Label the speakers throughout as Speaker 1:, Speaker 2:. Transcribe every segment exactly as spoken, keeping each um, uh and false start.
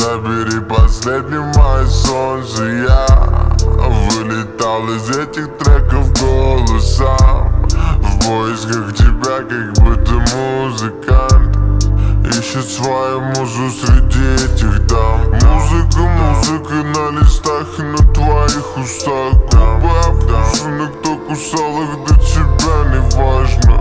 Speaker 1: забери последнее мое солнце. Я вылетал из этих треков голосом в поисках тебя, как будто музыкант ищет свою музу среди этих дам. Музыка, музыка на листах и на твоих устах. Губах вкусных, кто кусал их, до тебя не важно.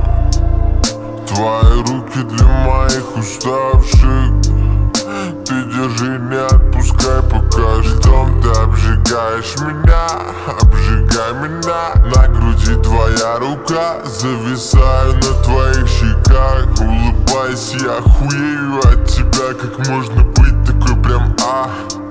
Speaker 1: Твои руки для моих уставших. Ты держи, не отпускай, пока ждем. Ты обжигаешь меня, обжигай меня. На груди твоя рука, зависаю на твоих щеках. Улыбайся, я хуею от тебя. Как можно быть такой прям а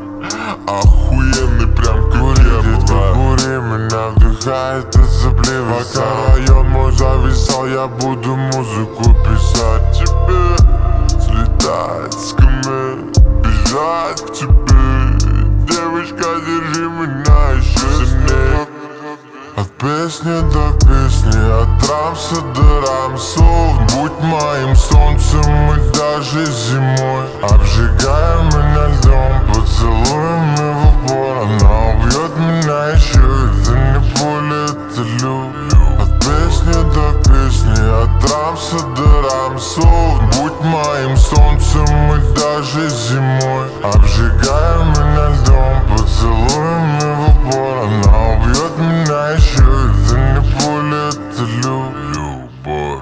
Speaker 1: охуенный, прям как кури, я бываю. Кури, меня вдыхает от заплива. Пока район мой зависал, я буду музыку писать тебе. Слетать с камер, бежать к тебе. Девочка, держи меня еще сильнее. От песни до песни, от рамса до рамсов. Будь моим солнцем и даже зимой. Обжигая меня льдом, поцелуем в упор. Она убьет меня еще, это не пуля, это любовь. От песни до песни, от рамса до рамсов. Будь моим солнцем и даже зимой. Обжигая меня льдом, поцелуем в упор. Она убьет меня еще, это не пуля, это любовь.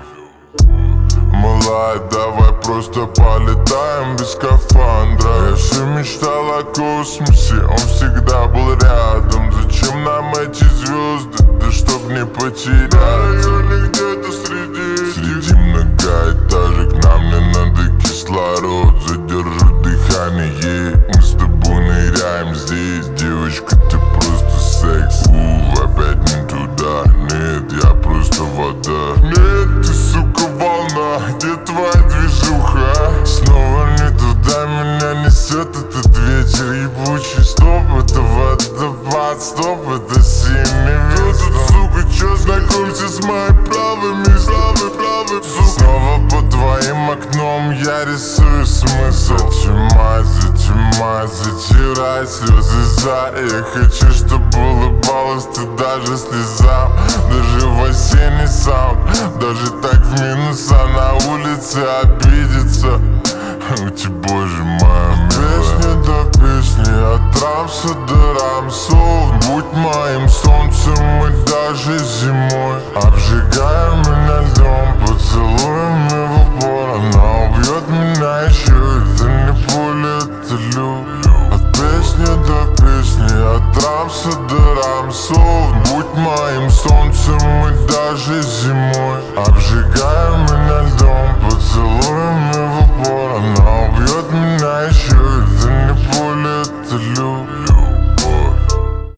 Speaker 1: Малая, давай просто полетаем без скафандра. Я все мечтал о космосе, он всегда был рядом. Зачем нам эти звезды, да чтоб не потеряться? Или где-то среди Среди многоэтажек нам не надо кислород. Задержу дыхание, мы с тобой ныряем здесь. Девочка, ты просто секс. У, опять не туда, нет, я просто вода. Нет, ты, сука, волна, где твоя движуха? Снова не туда меня несет этот ветер ебучий. Стоп, это водопад, стоп, это синий ветер. Сука, чё, знакомься с моими правыми, правы, правы, сука. Снова под твоим окном я рисую смысл. Затемай, затемай, затирай слезы за. Я хочу, чтобы улыбалась ты даже слезам. Даже в осенний саунд, даже так в минуса на улице обидеться. Ути, боже моя милая. От песни до песни, от рамса до рамсов. Будь моим солнцем и даже зимой. Обжигая меня льдом, поцелуем в упор. Она убьет меня еще, это не пуля, это любовь. От песни до песни, от рамса до рамсов. Будь моим солнцем и даже зимой. Обжигая